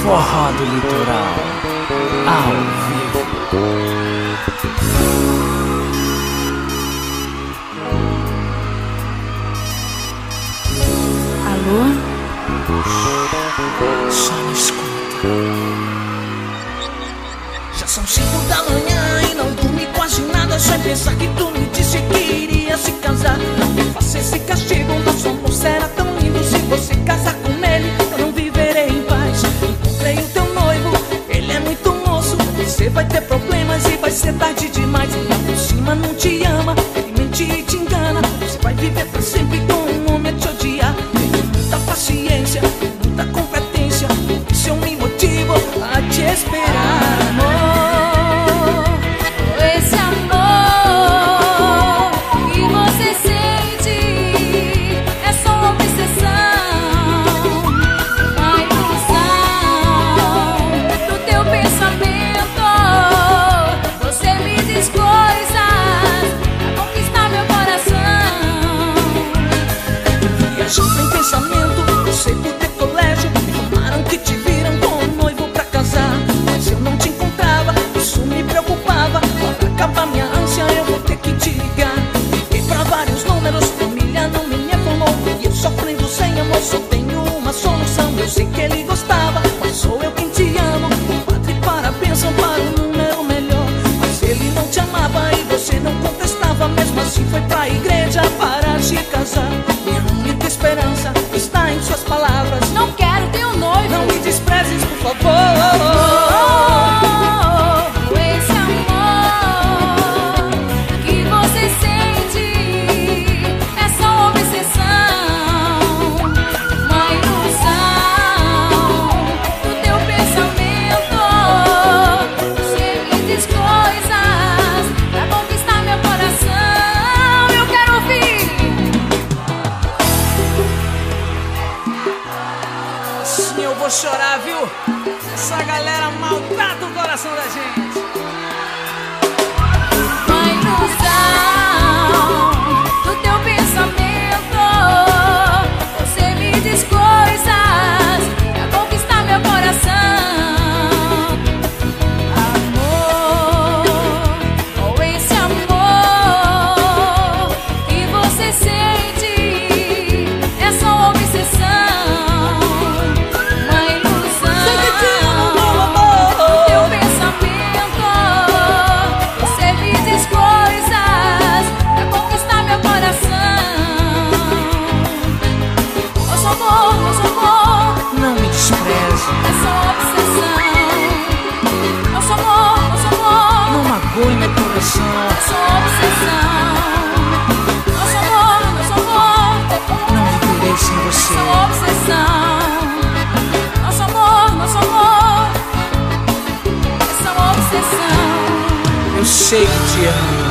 Forró do Litoral, ao vivo. Alô? Só me escuta. Já são 5 da manhã e não dormi quase nada, só em pensar que tu me disse que iria se casar. Não me faça esse castigo, nosso amor será tão lindo. Se você casar com ele, eu não viverei em paz. Encontrei o teu noivo, ele é muito moço. Você vai ter problemas e vai ser tarde demais. Lá por cima não te ama, ele mente e te engana. Você vai viver pra sempre com um homem a te odiar. Tenho muita paciência, muita competência, isso é um motivo a te esperar, amor. Esse amor que você sente é só uma obsessão, uma ilusão do teu pensamento. Você me diz coisas pra conquistar meu coração. Viajando em pensamento, passei por teu colégio. Me falaram que te viram com um noivo pra casar, mas eu não te encontrava, isso me preocupava. Para acabar minha ânsia eu vou ter que te ligar. Liguei pra vários números, família não me informou. E eu sofrendo sem amor, só tenho uma solução. Eu sei que ele gostava, mas sou eu quem te amo. O padre para a bênção para um número melhor, mas ele não te amava e você não contestava. Mesmo assim foi pra igreja para se casar. Minha única esperança está em suas palavras. Não quero ter um noivo. Não me desprezes, por favor. Esse amor que você sente é só uma obsessão, uma ilusão do teu pensamento. Você me diz coisas pra conquistar meu coração. Eu quero ouvir. Sim, eu vou chorar, viu? Essa galera maltrata o coração da gente. Uma ilusão do teu pensamento. Você me diz coisas pra conquistar meu coração. Amor, ou esse amor que você sente é só uma obsessão, uma ilusão do teu pensamento. Você me diz coisas pra conquistar meu coração. Nosso amor, Não me despreze, é só obsessão. Nosso amor, não magoe meu coração. é só obsessão. Nosso amor, Não viverei sem é você. só obsessão. Nosso amor, é só obsessão. Eu sei que te amo.